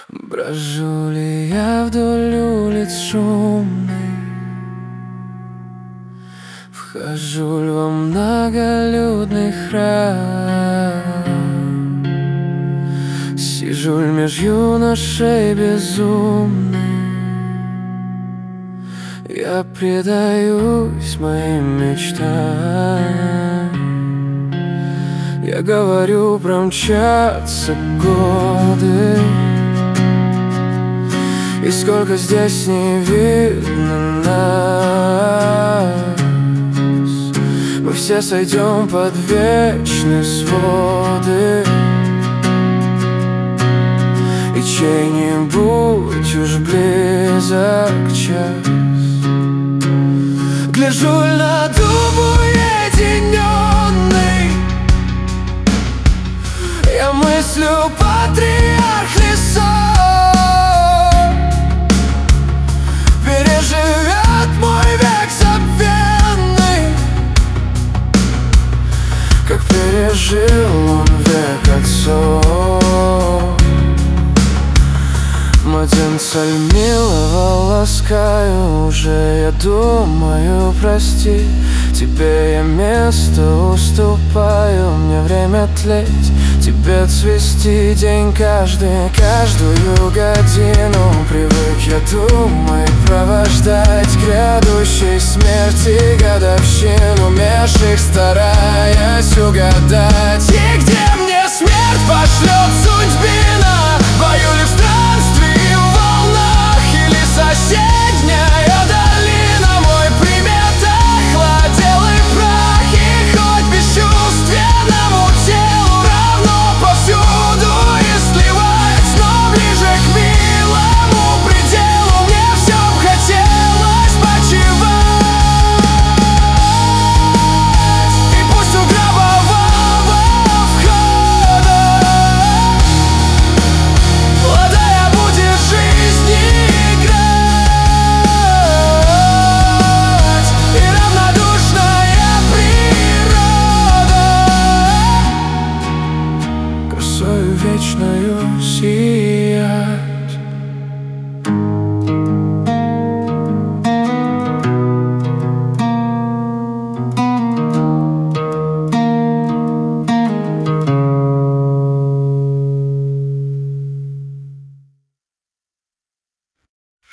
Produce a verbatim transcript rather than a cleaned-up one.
Брожу ли я вдоль улиц шумной, вхожу ли во многолюдный храм, сижу ли меж юношей безумных, я предаюсь моим мечтам. Я говорю, промчатся годы, и сколько здесь не видно нас, мы все сойдем под вечные своды, и чей-нибудь уж близок час. Гляжу на дуб уединенный, я мыслю патриарх лесов, переживет мой век забвенный, как пережил он век отцов. Младенца милого ласкаю уже, я думаю, прости, тебе я место уступаю, мне время тлеть, тебе цвести день каждый, каждую годину. Привык я думать, провождать грядущей смерти годовщину, меж их стараясь угадать, и где мне смерть пошлет.